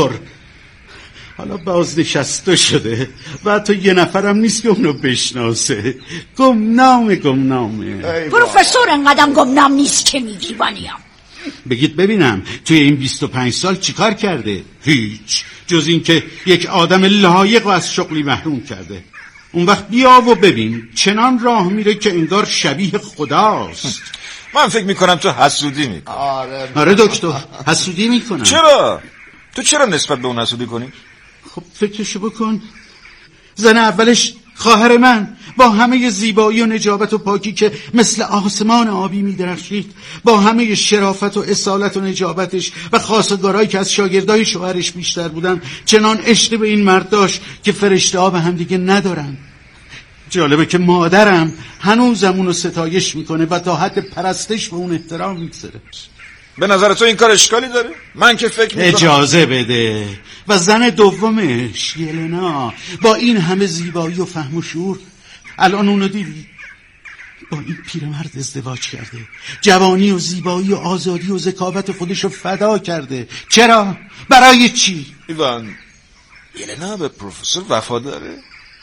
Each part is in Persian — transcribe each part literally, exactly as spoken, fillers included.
دکتر. حالا بازنشسته شده و تو یه نفرم نیست که اونو بشناسه. گمنامه گمنامه. پروفسور انقدر گمنام نیست که میگی بانیم. بگید ببینم توی این بیست و پنج سال چیکار کرده؟ هیچ، جز این که یک آدم لایق و از شغلی محروم کرده. اون وقت بیا و ببین چنان راه میره که انگار شبیه خداست. من فکر میکنم تو حسودی میکنی. آره آره دکتر، حسودی میکنم. چرا؟ تو چرا نسبت به اون حسودی کنی؟ خب فکرشو بکن. زن اولش خواهر من با همه زیبایی و نجابت و پاکی که مثل آسمان آبی میدرخشید، با همه شرافت و اصالت و نجابتش و خواستگارایی که از شاگردای شوهرش بیشتر بودن، چنان عشق به این مرد داشت که فرشته ها به هم دیگه ندارن. جالبه که مادرم هنوزم اونو ستایش میکنه و تا حد پرستش به اون احترام میگذاره. به نظر تو این کار اشکالی داره؟ من که فکر میکنم اجازه بده. و زن دومش یلنا با این همه زیبایی و فهم و شعور، الان اونو دیدی با این پیرمرد ازدواج کرده، جوانی و زیبایی و آزادی و ذکاوت خودشو فدا کرده. چرا؟ برای چی؟ ایوان، یلنا به پروفسور وفاداره؟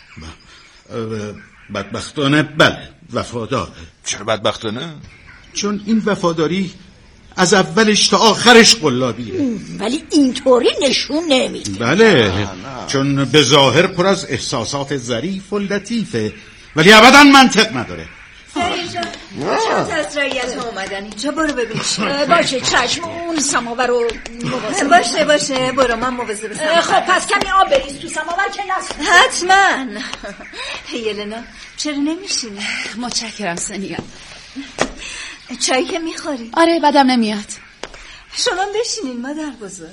بدبختانه بله وفاداره. چرا بدبختانه؟ چون این وفاداری از اولش تا آخرش قلابیه. ولی اینطوری نشون نمیده. بله نه نه. چون به ظاهر پر از احساسات ظریف و لطیفه ولی ابدا منطق نداره. فرینجا شما از رایت ها اومدن اینجا، برو ببینش. باشه چشم، اون سماور رو مواظب باشه باشه برو، من مواظب سماور. خب پس کمی آب بریز تو سماور که نسخ. حتما. یلنا چرا نمیشینی؟ متشکرم سنیا. چایی که میخوری؟ آره بدم نمیاد. شما بشینین مادر بزرگ.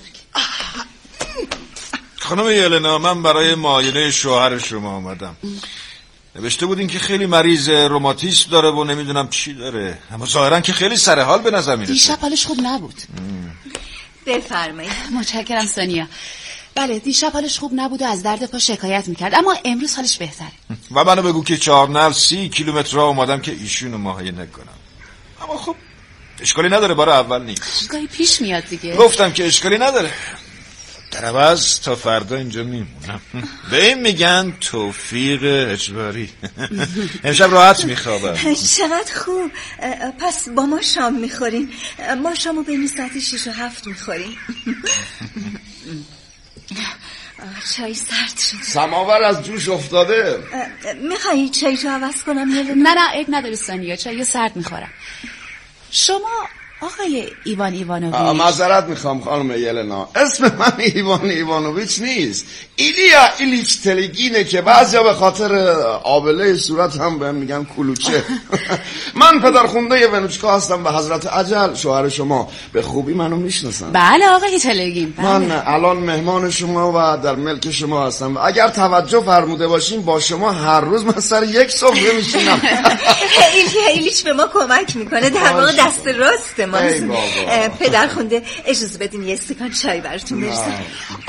خانم یلنا، من برای معاینه شوهر شما آمدم. نوشته بودین که خیلی مریض روماتیسم داره و نمیدونم چی داره، اما ظاهرا که خیلی سرحال به نظر میرسه. دیشب حالش خوب نبود. بفرمایید. متشکرم سونیا. بله دیشب حالش خوب نبود و از درد پا شکایت میکرد، اما امروز حالش بهتره. و منو بگو که چهار نعل سی کیلومتر راه اومدم که ایشونو معاینه کنم. اما خب اشکالی نداره، بار اول نیست. گاهی پیش میاد دیگه. گفتم که اشکالی نداره. در عوض تا فردا اینجا میمونم. به این میگن توفیق اجباری. امشب راحت میخوابم. چقدر خوب. پس با ما شام میخورین؟ ما شامو بین ساعت شیش و هفت میخوریم. چای سرد شده. سماور از جوش افتاده. میخوایی چای رو عوض کنم؟ نه نه عیب نداری سونیا، چای سرد میخورم. شما آقای ایوان ایوانوویچ؟ معذرت میخوام خانم یلنا، اسم من ایوان ایوانوویچ نیست، ایلیا ایلیچ تلگینه که بعضیا به خاطر آبله صورت هم بهم میگن کلوچه. من پدرخونده ونوچکا هستم و حضرت اجل شوهر شما به خوبی منو میشناسن. بله آقای تلگین. بله. من الان مهمان شما و در ملک شما هستم و اگر توجه فرموده باشین با شما هر روز من سر یک سفره میشینم. ایلیا ایلیچ به ما کمک میکنه، در واقع دست راست ما. پدر خونده اجازه بدین یه استکان چای براتون بریزم.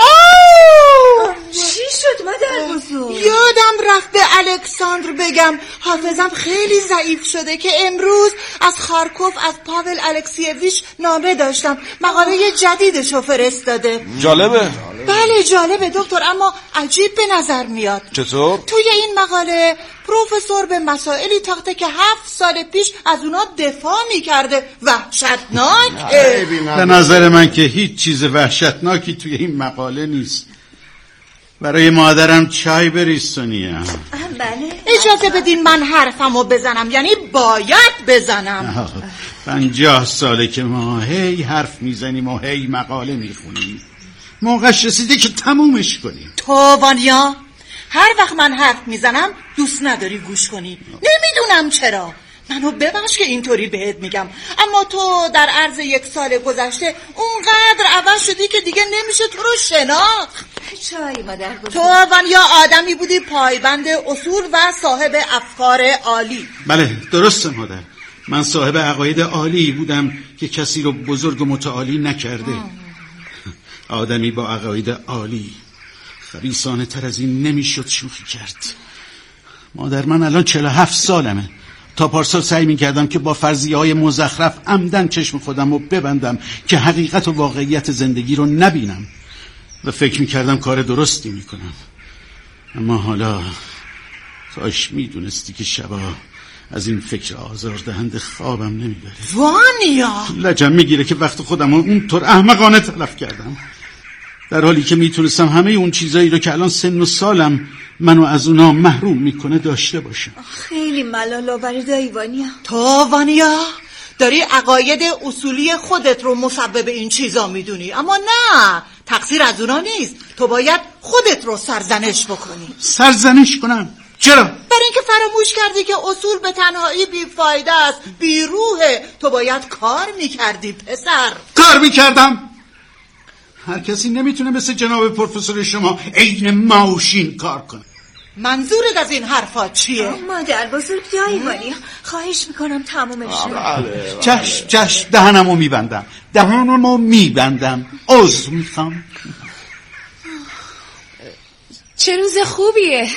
چی شد مادر بزرگ؟ یادم رفت به الکساندر بگم حافظم خیلی ضعیف شده که امروز از خارکوف از پاول الکسیویچ نامه داشتم، مقاله جدیدشو فرستاده. جالبه؟ بله جالبه دکتر، اما عجیب به نظر میاد. چطور؟ توی این مقاله پروفسور به مسائلی تاخته که هفت سال پیش از اونا دفاع میکرده. وحشتناک. به نظر من که هیچ چیز وحشتناکی توی این مقاله نیست. برای مادرم چای بریز سونیا. بله اجازه بدین من حرفمو بزنم، یعنی باید بزنم. پنجاه ساله که ما هی حرف میزنیم و هی مقاله میخونیم، موقعش رسیده که تمومش کنیم. تو وانیا هر وقت من حرف میزنم دوست نداری گوش کنی. نمیدونم چرا، منو ببخش که اینطوری بهت میگم، اما تو در عرض یک سال گذشته اونقدر عوض شدی که دیگه نمیشه تو رو شناخت. چای مادر بزرگ. تو وانیا آدمی بودی پایبند اصول و صاحب افکار عالی. بله درسته مادر، من صاحب عقاید عالی بودم که کسی رو بزرگ و متعالی نکرده. آدمی با عقاید عالی خبیثانه تر از این نمیشد شوخی کرد. مادر من الان چهل و هفت سالمه. تا پارسال سعی میکردم که با فرضیه های مزخرف عمدن چشم خودم رو ببندم که حقیقت و واقعیت زندگی رو نبینم. و فکر میکردم کار درستی میکنم. اما حالا کاش میدونستی که شبا از این فکر آزاردهنده خوابم نمیبره. وانیا لجم میگیره که وقت خودم اونطور احمقانه تلف کردم، در حالی که میتونستم همه اون چیزایی رو که الان سن و سالم منو از اونا محروم میکنه داشته باشم. خیلی ملال آوری دایی وانیا. تو وانیا داری عقاید اصولی خودت رو مسبب این چیزا میدونی، اما نه، تقصیر از اونا نیست. تو باید خودت رو سرزنش بکنی. سرزنش کنم؟ چرا؟ برای اینکه فراموش کردی که اصول به تنهایی بیفایده است، بیروحه. تو باید کار میکردی پسر. کار میکردم؟ هر کسی نمیتونه مثل جناب پروفسور شما عین ماشین کار کنه. منظورت از این حرفا چیه؟ مادر بزرگ دایی وانیا، خواهش میکنم تمومش کنم. چشم چشم، دهنمو میبندم دهنمو میبندم عذر میخوام. چه روز خوبیه.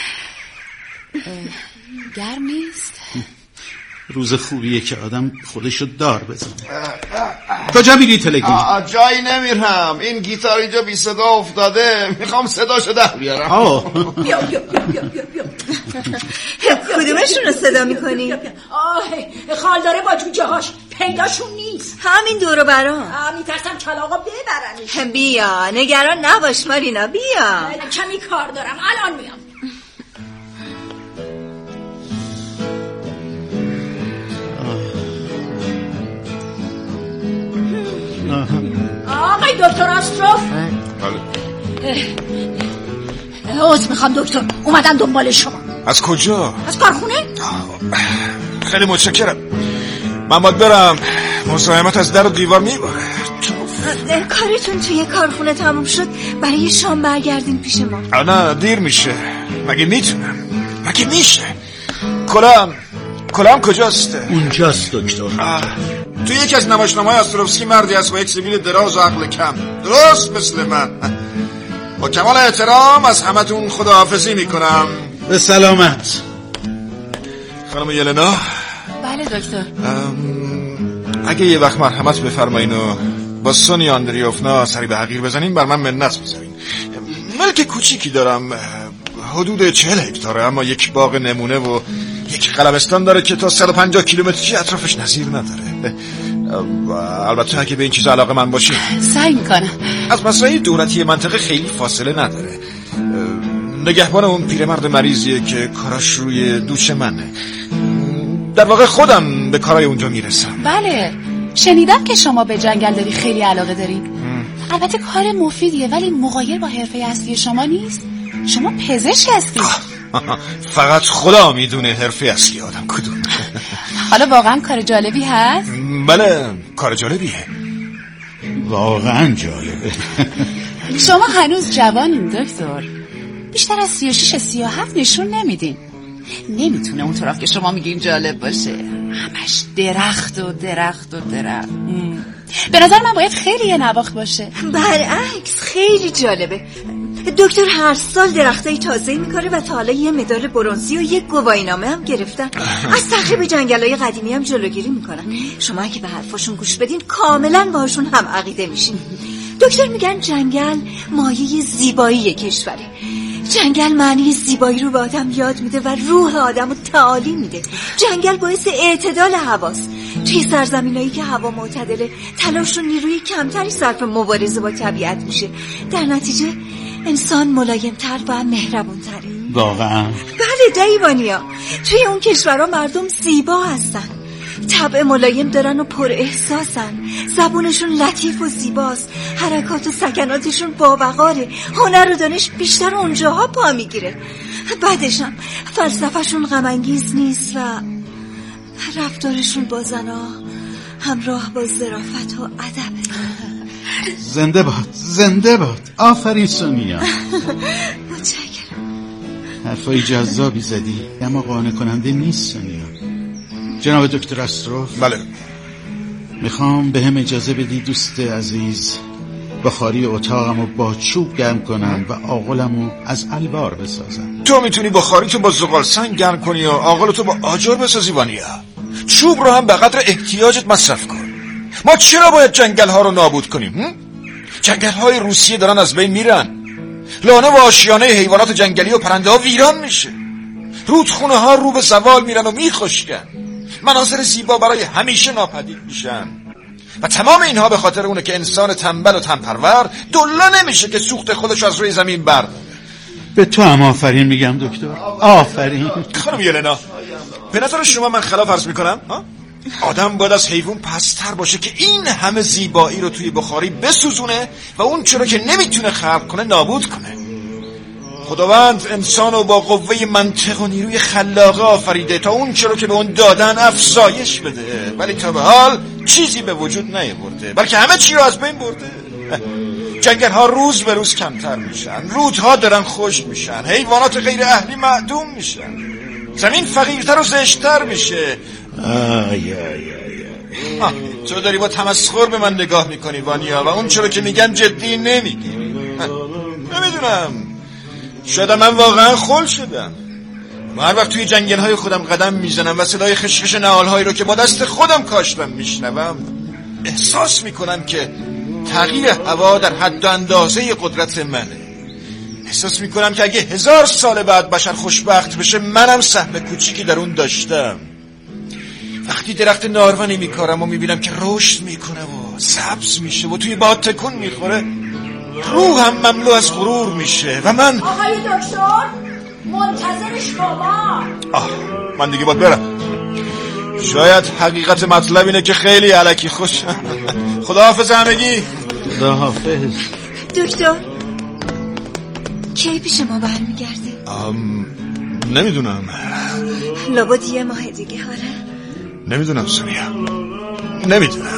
گرم نیست؟ روز خوبیه که آدم خودشو دار بزنه. کجا میری تلگی؟ جایی نمیرم، این گیتار اینجا بی صدا افتاده، میخوام صداشو در بیارم. آه بیا بیا بیا بیا بیا بیا کدومشون رو صدا میکنی؟ آه خال داره با جوجه هاش، پیداشون نیست. همین دورو برام. میترسم کلاغا ببرنش. بیا نگران نباش مارینا، بیا. کمی کار دارم، الان میام. آقای دکتر آستروف. بله. عذر میخوام دکتر، اومدم دنبال شما. از کجا؟ از کارخونه. خیلی متشکرم، من باید برم، مزاحمت از در و دیوار میباره. کارتون توی کارخونه تموم شد، برای شام برگردین پیش ما. نه دیر میشه. مگه میتونم؟ مگه میشه؟ کلام کلام کجاست؟ اونجاست دکتر. توی یکی از نمایشنامه‌های استروفسکی مردی هست با یک سبیل دراز و عقل کم، درست مثل من. با کمال احترام از همتون خداحافظی میکنم. به سلامت. خانم یلنا. بله دکتر. اگه یه وقت مرحمت بفرمایین و با سونیا آندریوفنا سری به حقیر بزنین، بر من منت بذارین. ملک کوچیکی دارم، حدود چهل هکتاره، اما یک باغ نمونه و یک قلمستان داره که تا صد و پنجاه کیلومتری اطرافش نظیر نداره. البته اگه به این چیز علاقه من باشین سعی میکنم. از مسائل دولتی منطقه خیلی فاصله نداره. نگهبان اون پیرمرد مریضیه که کاراش روی دوش منه. در واقع خودم به کارای اونجا میرسم. بله شنیدم که شما به جنگل داری خیلی علاقه دارید. البته کار مفیدیه ولی مغایر با حرفه اصلی شما نیست. شما پزشک هستی. فقط خدا میدونه حرفه اصلی آدم کدوم. حالا واقعا کار جالبی هست؟ بله کار جالبیه، واقعا جالبه. شما هنوز جوانین دکتر، بیشتر از سی و شش سی و هفت نشون نمیدین. نمیتونه اون طرف که شما میگین جالب باشه، همش درخت و درخت و درخت. به نظر من باید خیلی یه نواخت باشه. برعکس خیلی جالبه. دکتر هر سال درختای تازه میکاره و تا حالا یه مدال برنزی و یه گواهینامه هم گرفتن. از تخریب جنگل‌های قدیمی هم جلوگیری میکنن. شما اگه به حرفاشون گوش بدین کاملا باهاشون هم عقیده میشین. دکتر میگن جنگل مایه زیبایی کشوره. جنگل معنی زیبایی رو به آدم یاد میده و روح آدم رو تعالی میده. جنگل باعث اعتدال هواست. توی سرزمینایی که هوا معتدله تلاش و نیروی کمتری صرف مبارزه با طبیعت میشه. در نتیجه انسان ملایمتر و مهربونتره. واقعا؟ بله دیوانیا، توی اون کشورها مردم زیبا هستن، طبع ملایم دارن و پر احساسن، زبونشون لطیف و زیباست، حرکات و سکناتشون باوقاره، هنر و دانش بیشتر اونجاها پا میگیره. بعدشم فلسفهشون غم‌انگیز نیست و رفتارشون با زنا همراه با ظرافت و ادب. زنده باد زنده باد. آفرین سونیا. متشکرم. حرفای جذابی زدی اما قانع کننده نیست سونیا. جناب دکتر استروف. بله. میخوام به هم اجازه بدی دوست عزیز بخاری اتاقمو با چوب گرم کنم و آغلمو از الوار بسازم. تو میتونی بخاریتو با زغال سنگ گرم کنی و آغلتو با آجر بسازی وانیا. چوب رو هم به قدر احتیاجت مصرف کن. ما چرا باید جنگل ها رو نابود کنیم؟ جنگل‌های روسیه دارن از بین میرن، لانه و آشیانه حیوانات جنگلی و پرنده ها ویران میشه، رودخونه ها رو به زوال میرن و میخشکن، مناظر زیبا برای همیشه ناپدید میشن. و تمام اینها به خاطر اونه که انسان تنبل و تنپرور دلا نمیشه که سوخت خودش از روی زمین برداره. به تو هم آفرین میگم دکتر، آفرین. خانم یلنا، به نظر شما من خلاف عرض میکنم؟ ها؟ آدم باید از حیوان پستر باشه که این همه زیبایی رو توی بخاری بسوزونه و اون چرا که نمیتونه خلق کنه نابود کنه. خداوند انسانو با قوه منطق و نیروی خلاقه آفریده تا اون چرا که به اون دادن افزایش بده، ولی تا به حال چیزی به وجود نیاورده، بلکه همه چی رو از بین برده. جنگل ها روز به روز کمتر میشن، رودها دارن خشک میشن، حیوانات غیر اهلی معدوم میشن، زمین فقیرتر و زشتر میشه. آی آی آی تو داری با تمسخر به من نگاه میکنی وانیا و اون چرا که میگن جدی نمیگیری. نمیدونم، شاید من واقعا خل شدم. من هر وقت توی جنگل های خودم قدم میزنم و صدای خشخش نهال هایی رو که با دست خودم کاشتم میشنوم، احساس میکنم که تغییر هوا در حد و اندازه قدرت منه. احساس میکنم که اگه هزار سال بعد بشر خوشبخت بشه، منم سهم کوچیکی در اون داشتم. وقتی درخت نارونی میکارم و میبینم که رشد میکنه و سبز میشه و توی باد تکون میخوره، روحم مملو از غرور میشه و من آقای دکتر منتظر شما. آه من دیگه باید برم. شاید حقیقت مطلب اینه که خیلی الکی خوشم. خداحافظ همگی. خداحافظ. دکتر کی پیش ما برمیگردی؟ ام... نمیدونم. لابد یه ماه دیگه. آره نمیدونم سونیا، نمیدونم.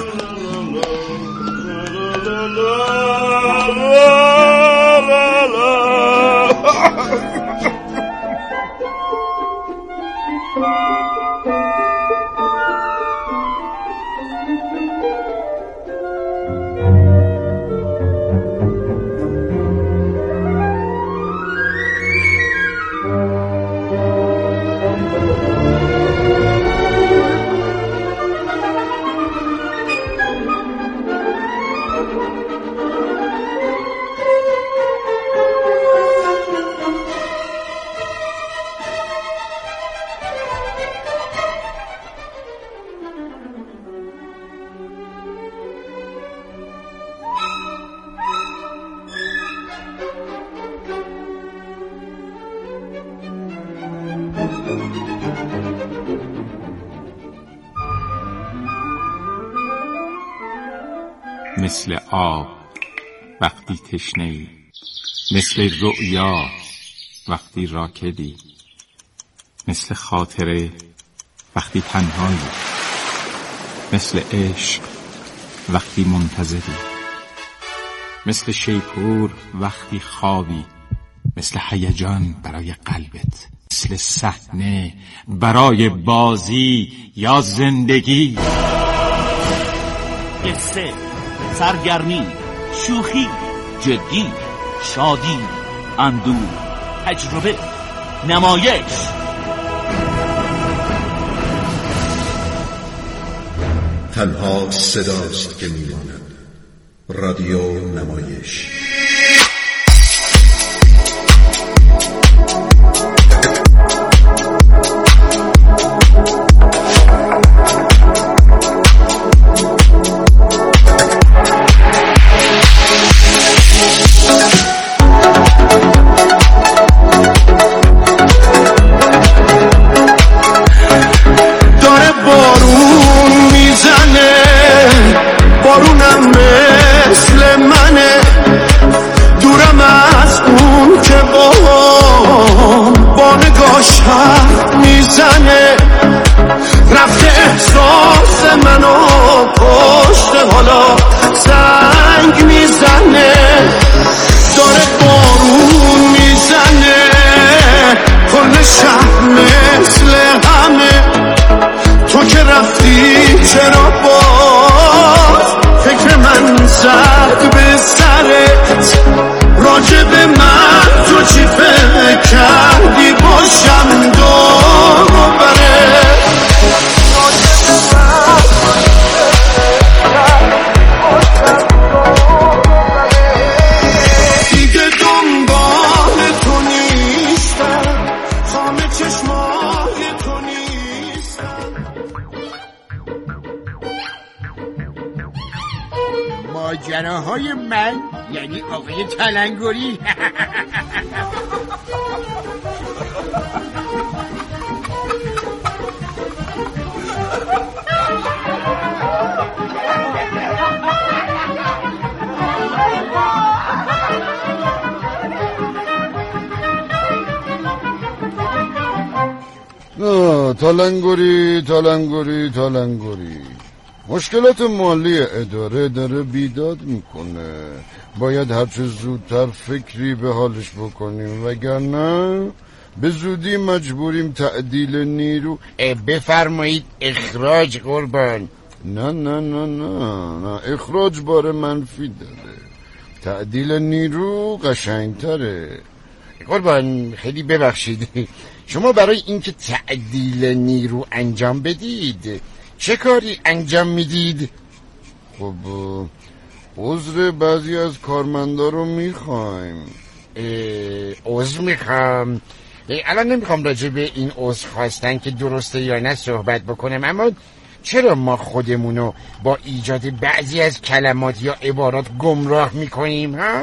مثل آب وقتی تشنه‌ای، مثل رؤیا وقتی راکدی، مثل خاطره وقتی تنهایی، مثل عشق وقتی منتظری، مثل شیپور وقتی خوابی، مثل هیجان برای قلبت، مثل صحنه برای بازی یا زندگی. قصه، سرگرمی، شوخی، جدی، شادی، اندوه، تجربه، نمایش. تنها صداست که میماند. رادیو نمایش. آقای من یعنی آقای تلنگری. نه تلنگری تلنگری تلنگری مشکلات مالی اداره داره بیداد میکنه. باید هرچه زودتر فکری به حالش بکنیم وگرنه به زودی مجبوریم تعدیل نیرو. بفرمایید اخراج قربان. نه نه نه نه نه اخراج بار منفی داره. تعدیل نیرو قشنگتره. قربان خیلی ببخشید، شما برای اینکه تعدیل نیرو انجام بدید چه کاری انجام میدید؟ خب عذر بعضی از کارمندا رو میخوایم. عذر میخوام. الان نمیخوام راجع به این عذر خواستن که درسته یا نه صحبت بکنم، اما چرا ما خودمونو با ایجاد بعضی از کلمات یا عبارات گمراه میکنیم ها؟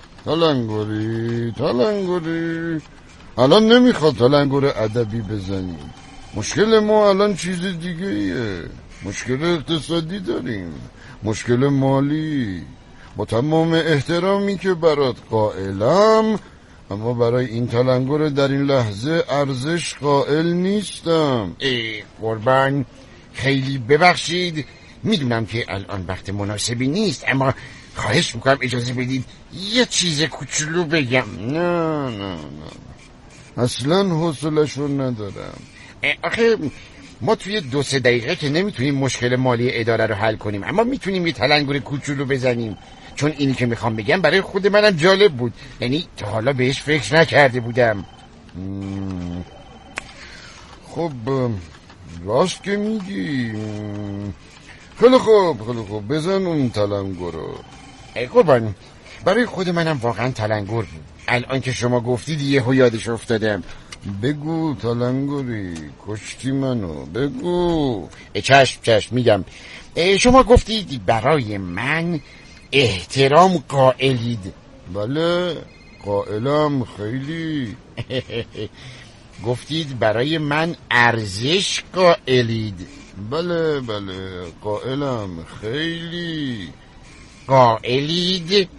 تلنگری تلنگری الان نمیخواد تلنگر ادبی بزنیم. مشکل ما الان چیز دیگه ایه. مشکل اقتصادی داریم، مشکل مالی. با تمام احترامی که برات قائلم، اما برای این تلنگر در این لحظه ارزش قائل نیستم. ای قربان خیلی ببخشید، میدونم که الان وقت مناسبی نیست، اما خواهش میکنم اجازه بدید یه چیز کوچولو بگم. نه نه نه اصلا حوصله‌ش رو ندارم. آخه ما توی دو سه دقیقه که نمیتونیم مشکل مالی اداره رو حل کنیم، اما میتونیم یه تلنگر کوچولو بزنیم، چون اینی که میخوام بگم برای خود منم جالب بود، یعنی تا حالا بهش فکر نکرده بودم. خب راست که میگی. خیلی خوب خیلی خوب بزن اون تلنگر رو. قربان برای خود منم واقعا تلنگر بود، الان که شما گفتید یهو یادش افتادم. بگو تلنگری کشتی منو بگو. چشم چشم میگم. شما گفتید برای من احترام قائلید. بله قائلم خیلی. گفتید برای من ارزش قائلید. بله بله قائلم خیلی. قائلید؟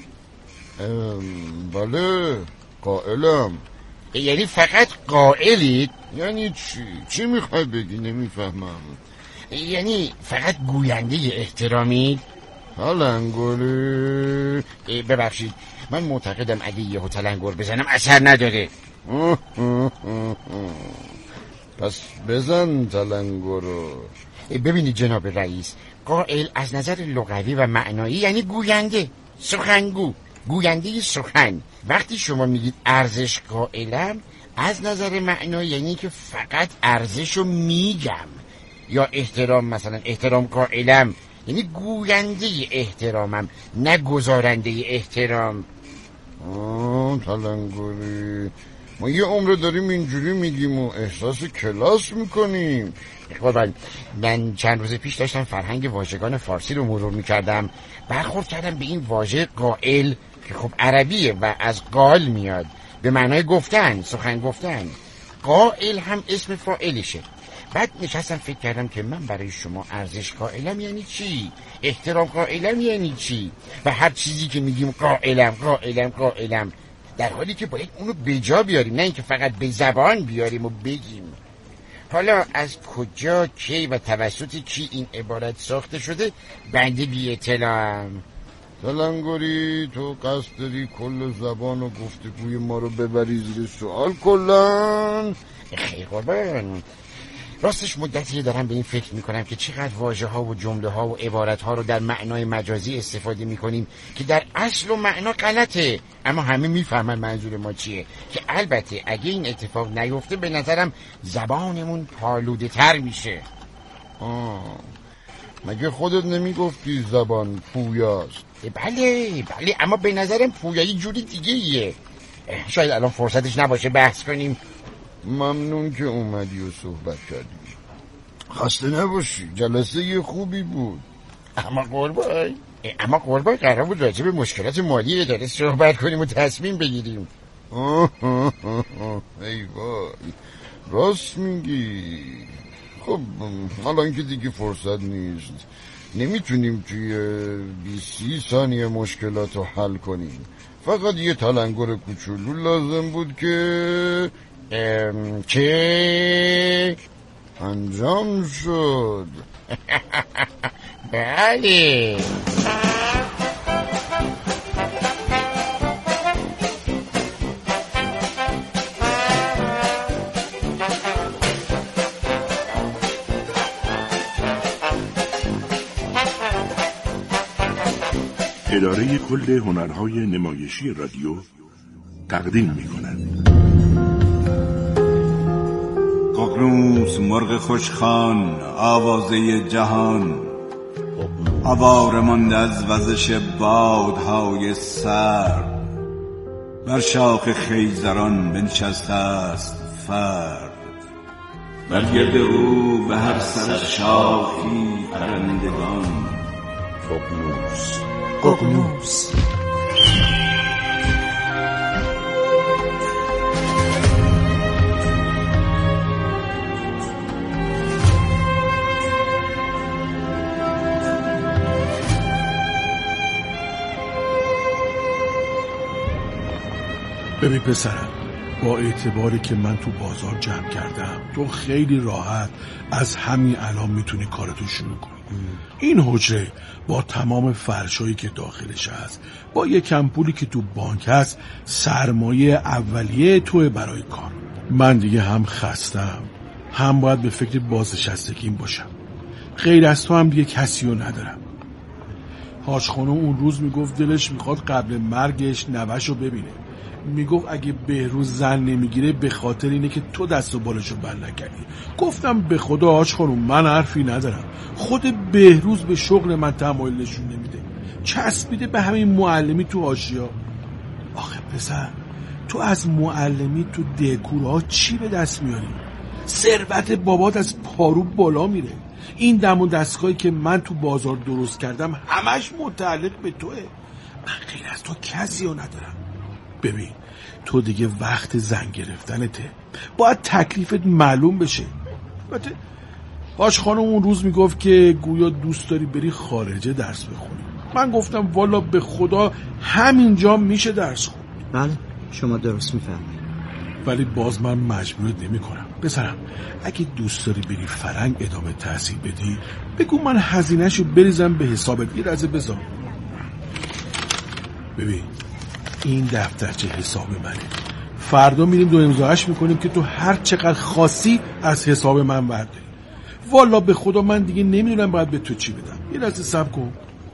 بله قائلم. یعنی فقط قائلید؟ یعنی چی؟ چی میخوای بگی؟ نمیفهمم. یعنی فقط گوینده احترامید؟ تلنگری ببخشید من معتقدم اگه یهو تلنگر بزنم اثر نداره. پس بزن تلنگر رو. ببینید جناب رئیس، قائل از نظر لغوی و معنایی یعنی گوینده، سخنگو، گوینده سخن. وقتی شما میگید ارزش قائلم، از نظر معنایی یعنی که فقط ارزش رو میگم. یا احترام، مثلا احترام قائلم یعنی گوینده احترامم، نه گزارنده احترام. آه تلنگری ما یه عمر داریم اینجوری میگیم و احساس کلاس میکنیم. قربان من چند روز پیش داشتم فرهنگ واژگان فارسی رو مرور میکردم، برخورد کردم به این واژه قائل که خب عربیه و از قال میاد، به معنای گفتن، سخن گفتن. قائل هم اسم فاعلشه. بعد نشستم فکر کردم که من برای شما ارزش قائلم یعنی چی، احترام قائلم یعنی چی، و هر چیزی که میگیم قائلم قائلم قائلم، در حالی که باید اونو به جا بیاریم، نه اینکه فقط به زبان بیاریم و بگیم. حالا از کجا، کی و توسط کی این عبارت ساخته شده بنده بی اطلاعم. تلنگری تو قصد داری کل زبان و گفتگوی ما رو ببری زیر سوال کلن؟ خیلی قربان راستش مدتی دارم به این فکر میکنم که چقدر واژه ها و جمله ها و عبارت ها رو در معنای مجازی استفاده میکنیم که در اصل و معنا غلطه، اما همه میفهمن منظور ما چیه. که البته اگه این اتفاق نیفته به نظرم زبانمون پالوده تر میشه. آه مگه خودت نمیگفتی زبان پویاست؟ بله بله، اما به نظرم پویایی جوری دیگه ایه. شاید الان فرصتش نباشه بحث کنیم. ممنون که اومدی و صحبت کردی. خسته نباشی، جلسه خوبی بود. اما قربان اما قربان قرار بود راجع به مشکلات مالی اداره صحبت کنیم و تصمیم بگیریم. آه آه آه آه. ای وای راست میگی. خب حالا اینکه دیگه فرصت نیست، نمیتونیم توی بیست ثانیه مشکلات رو حل کنیم. فقط یه تلنگر کوچولو لازم بود که ام... چه؟ انجام شد. بله. اداره کل هنرهای نمایشی رادیو تقدیم می‌کند. ققنوس مرغ خوشخوان آوازه جهان، آواره مانده از وزش بادهای سرد، بر شاخ خیزران بنشسته است فرد، بر گرد او به هر سر شاخی پرندگان. ققنوس ققنوس ببین پسرم، با اعتباری که من تو بازار جمع کردم، تو خیلی راحت از همین الان میتونی کارتو شروع کنی. این حجره با تمام فرشایی که داخلش هست، با یکم پولی که تو بانک هست، سرمایه اولیه توی برای کار. من دیگه هم خستم، هم باید به فکر بازنشستگیم باشم. غیر از تو هم دیگه کسی رو ندارم. حاج خانم اون روز میگفت دلش میخواد قبل مرگش نوه‌شو ببینه. میگفت اگه بهروز زن نمیگیره به خاطر اینه که تو دست و بالشو بند نکردی. گفتم به خدا حاج خانم من حرفی ندارم، خود بهروز به شغل من تمایل نشون نمیده، چسبیده به همین معلمی تو حاشیه. آخه پسر تو از معلمی تو دکورها چی به دست میاری؟ ثروت بابات از پارو بالا میره. این دم و دستگاهی که من تو بازار درست کردم همش متعلق به توه. من غیر از تو کسی رو ندارم. ببین تو دیگه وقت زن گرفتنته، باید تکلیفت معلوم بشه. البته باش خانم اون روز میگفت که گویا دوست داری بری خارجه درس بخونی. من گفتم والا به خدا همینجا میشه درس خون. بله شما درست میفهمید، ولی باز من مجبورت نمی کنم. پسرم اگه دوست داری بری فرنگ ادامه تحصیل بدی بگو من هزینه‌شو بریزم به حسابت. یه رزه بذار. ببین این دفترچه حساب منه، فردا میریم دو امضاش میکنیم که تو هر چقدر خاصی از حساب من برداری. والا به خدا من دیگه نمیدونم باید به تو چی بدم. یه لحظه صبر کن.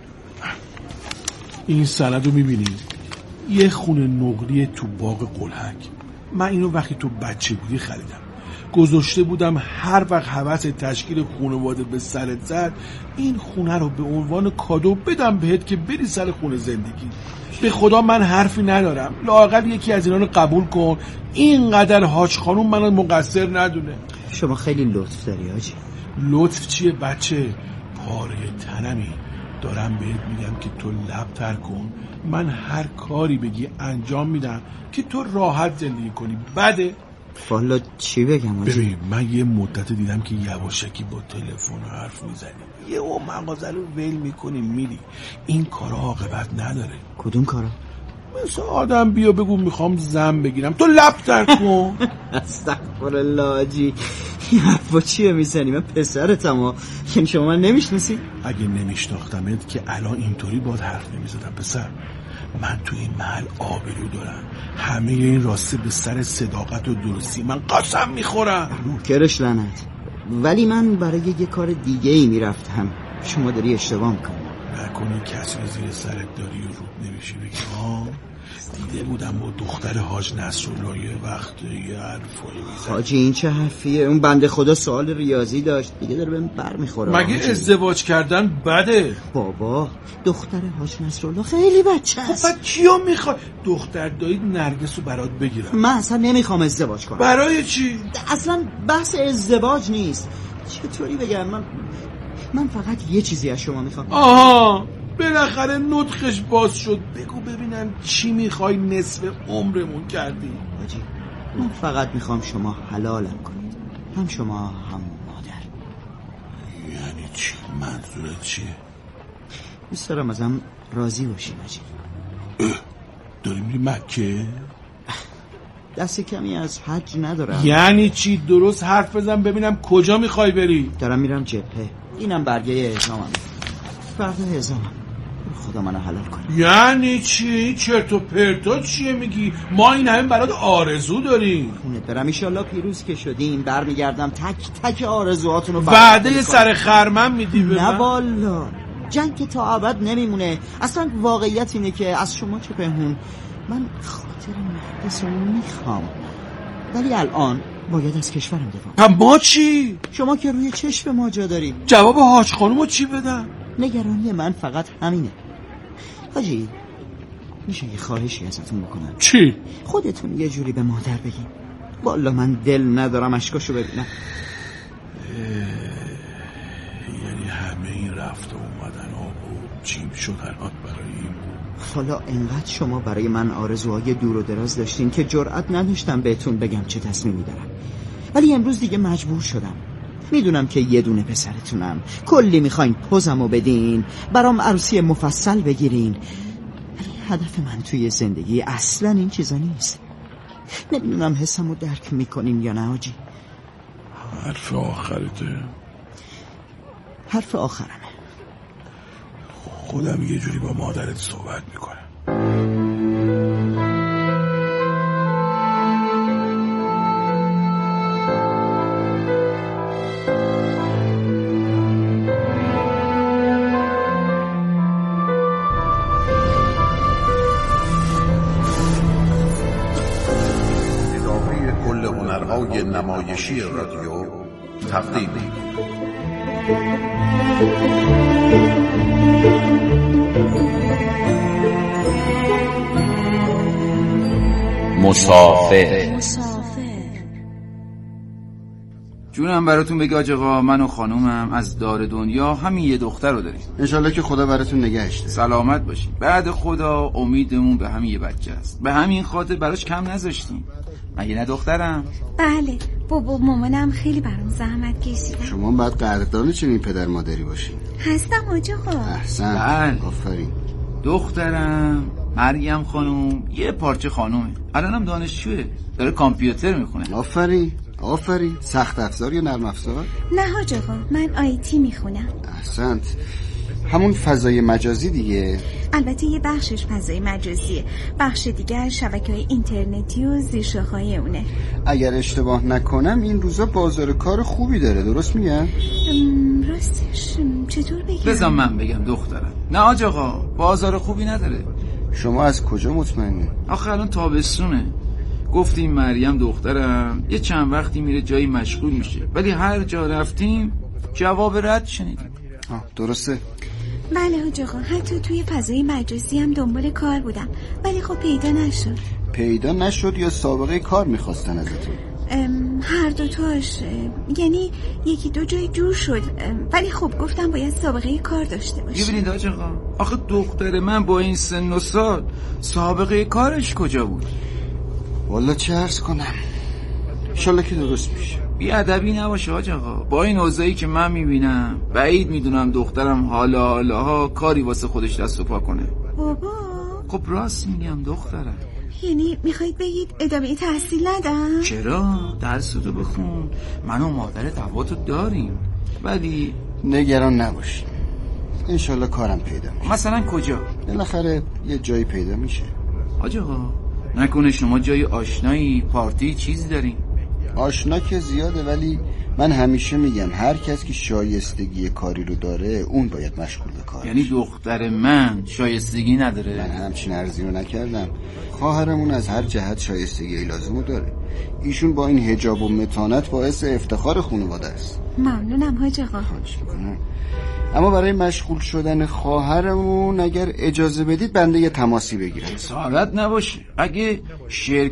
این سند رو میبینی؟ یه خونه نقلی تو باغ قلهک. من اینو وقتی تو بچه بودی خریدم، گذاشته بودم هر وقت هوس تشکیل خانواده به سرت زد این خونه رو به عنوان کادو بدم بهت که بری سر خونه زندگی. به خدا من حرفی ندارم، لااقل یکی از اینا رو قبول کن. اینقدر حاج خانوم منو مقصر ندونه. شما خیلی لطف داری حاجی. لطف چیه بچه؟ پاره تنمی. دارم بهت میگم که تو لب تر کن، من هر کاری بگی انجام میدم که تو راحت زندگی کنی. بده؟ والا چی بگم حاجی؟ ببین من یه مدت دیدم که یواشکی با تلفن حرف میزنی، یه او مغازه رو ول میکنی میری. این کارا عاقبت نداره. کدوم کارا؟ مثل آدم بیا بگو میخوام زن بگیرم، تو لب تر کن. استغفرالله حاجی، این حرفا چیه میزنی؟ من پسرتم ها، یعنی شما من نمیشناسی؟ اگه نمیشناختمت که الان اینطوری باید حرف نمیزدم. پسر من تو این محل آبرو دارم، همه این راسته به سر صداقت و درستی من قسم میخورم. کرش لعنت. ولی من برای یه کار دیگه ای میرفتم، شما داری اشتباه میکنی. نکنی کسی زیر سرت داری و رود نمیشی بگی ها دیده بودم با دختر حاج نصرالله یه وقت یه حرفایی میزد. حاجی این چه حرفیه؟ اون بنده خدا سوال ریاضی داشت دیگه، داره بهم بر میخوره. مگه حاجی ازدواج کردن بده؟ بابا دختر حاج نصرالله خیلی بچه است. خب کیو میخواد؟ دختر دایی نرگس رو برات بگیرم. من اصلا نمیخوام ازدواج کنم. برای چی؟ اصلا بحث ازدواج نیست. چطوری بگم؟ من من فقط یه چیزی از شما میخوام. آها بالاخره نطقش باز شد. بگو ببینم چی میخوای نصف عمرمون کردی؟ حاجی من فقط میخوام شما حلالم کنید، هم شما هم مادر. یعنی چی؟ منظورت چیه؟ دوست دارم ازم راضی باشی حاجی. داری میری مکه؟ دست کمی از حج ندارم. یعنی چی؟ درست حرف بزن ببینم کجا میخوای بری؟ دارم میرم جبهه. اینم برگه اعزامم، فردا اعزامم. خدا منو حلال کنه. یعنی چی؟ چرت و پرتا چیه میگی؟ ما این همه برات آرزو داریم. خونه برم ایشالله پیروز که شدیم برمیگردم تک تک آرزوهاتونو وعده سر خرمن میدی به نه من؟ والا جنگ که تا ابد نمیمونه. اصلا واقعیت اینه که از شما چه پنهون، من خاطر مهندس رو میخوام، ولی الان باید از کشورم دفاع. ما چی؟ شما که روی چشم ما جا دارید. جواب حاج خانومو چی بدم؟ نگرانی من فقط همینه. حاجی میشه یه خواهشی ازتون بکنم؟ چی؟ خودتون یه جوری به مادر بگین. والا من دل ندارم اشکاشو ببینم. یعنی همه این رفت و اومدن ها و چیم شد الان برای این؟ حالا انقدر شما برای من آرزوهای دور و دراز داشتین که جرئت نداشتم بهتون بگم چه تصمیمی دارم، ولی امروز دیگه مجبور شدم. میدونم که یه دونه پسرتونم، کلی میخواین پوزمو بدین، برام عروسی مفصل بگیرین، ولی هدف من توی زندگی اصلا این چیزا نیست. نمیدونم حسمو درک میکنین یا نه آجی. حرف آخرته؟ حرف آخرمه. خودم یه جوری با مادرت صحبت میکنم. هنرهای نمایشی رادیو تقدیم مسافر. جونم براتون بگه آج آقا، من و خانومم از دار دنیا همین یه دختر رو داریم. انشالله که خدا براتون نگهش داره. سلامت باشین. بعد خدا امیدمون به همین یه بچه است، به همین خاطر براش کم نذاشتیم. مگه نه دخترم؟ بله بابا مامانم خیلی برام زحمت کشیدن. شما باید قدردان چنین پدر مادری باشین. هستم آج آقا. احسن. بله. آفرین. دخترم مریم خانوم یه پارچه خانومه، الانم دانشجوه، داره کامپیوتر میخونه. آفرین آفرین. سخت افزار یا نرم افزار؟ نه حاج آقا من آیتی میخونم. احسنت. همون فضای مجازی دیگه. البته یه بخشش فضای مجازیه، بخش دیگر شبکه‌های اینترنتی و زیرشاخه‌های اونه. اگر اشتباه نکنم این روزا بازار کار خوبی داره، درست میگم؟ راستش چطور بگم؟ بذار من بگم دخترم. نه آج آقا بازار خوبی نداره. شما از کجا مطمئنی؟ آخه الان تابستونه. گفتیم مریم دخترم یه چند وقتی میره جایی مشغول میشه، ولی هر جا رفتیم جواب رد شنیدیم. آه درسته. بله حاج آقا، حتی توی فضای مجازی هم دنبال کار بودم، ولی خب پیدا نشد. پیدا نشد یا سابقه کار میخواستن ازتون؟ هر دوتاش، یعنی یکی دو جای جور شد، ولی خب گفتم باید سابقه کار داشته باشه. ببینید آج آقا، آخه دختر من با این سن و سال سابقه کارش کجا بود؟ والا چه عرض کنم، انشالله که درست میشه. بی ادبی نباشه آج آقا، با این اوضاعی که من میبینم بعید میدونم دخترم حالا حالاها کاری واسه خودش دست و پا کنه. بابا خب راست میگم دخترم. یعنی میخواید بگید ادامه تحصیل ندم؟ چرا؟ درستو بخون، من و مادر دواتو داریم، ولی نگران نباش، انشالله کارم پیدا میشه. مثلا کجا؟ بالاخره یه جایی پیدا میشه. آج آقا نکنه شما جای آشنایی، پارتی چیزی دارین؟ آشنا که زیاده، ولی من همیشه میگم هر کس که شایستگی کاری رو داره اون باید مشغول به کارش. یعنی دختر من شایستگی نداره؟ من همچین عرضی رو نکردم. خواهرمون از هر جهت شایستگی لازمو داره. ایشون با این حجاب و متانت باعث افتخار خانواده است. ممنونم حاج آقا. خواهش میکنم. اما برای مشغول شدن خواهرمون اگر اجازه بدید بنده یه تماسی بگیرم. سعادت نباشه، اگه شرکت